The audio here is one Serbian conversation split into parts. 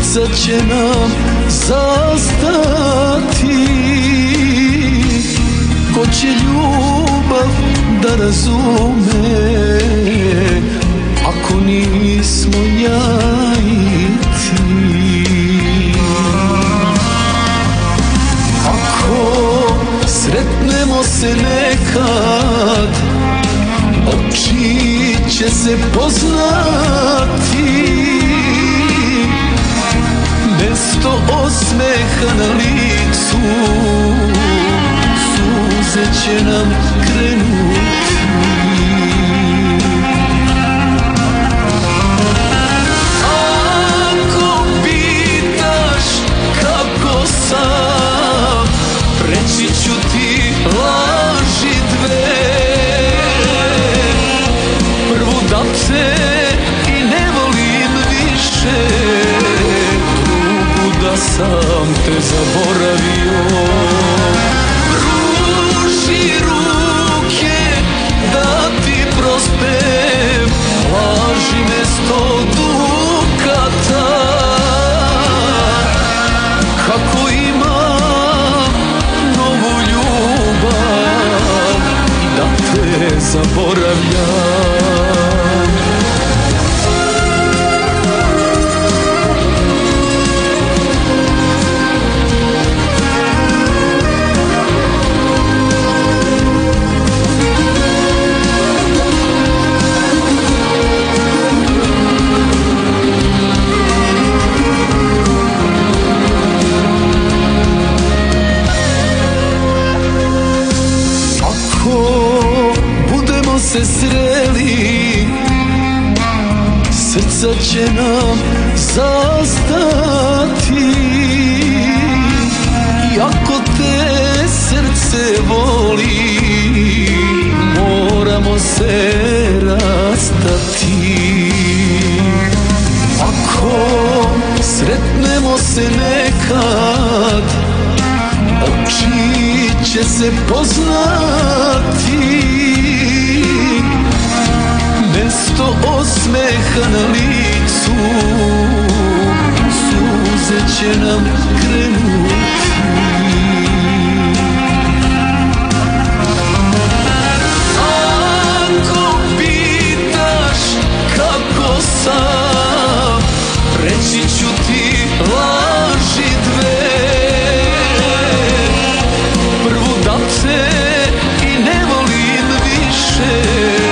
srca će nam zastati. Ko će ljubav da razume ako nismo ja i ti? Ako sretnemo se nekad, oči će se poznati. Mesto osmeha na licu, suze će nam krenuti. Ako pitaš kako sam, reći ću ti laži dve. Prvu da te i ne volim više, drugu da sam te zaboravio. Pruži ruke da ti prospem, laži mesto dukata. Kako imam novu ljubav i da te zaboravljam. Se sreli, srca će nam zastati. I ako te srce voli, moramo se rastati. Ako sretnemo se nekad, oči će se poznati. Mesto osmeha na licu, suze će nam krenuti. Ako pitaš kako sam, reći ću ti laži dve. Prvu da te i ne volim više,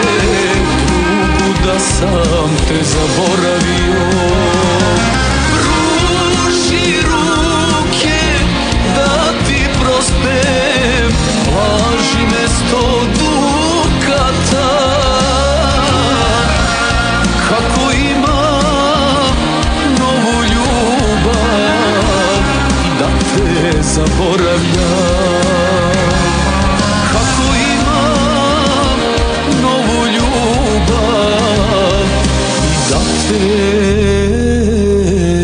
da sam te zaboravio. Pruži ruke da ti prospem, laži mesto dukata. Kako imam novu ljubav i da te zaboravljam. Kako imam novu ljubav da te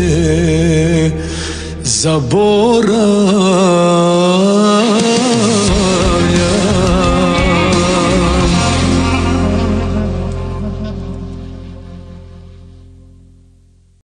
zaboravljam.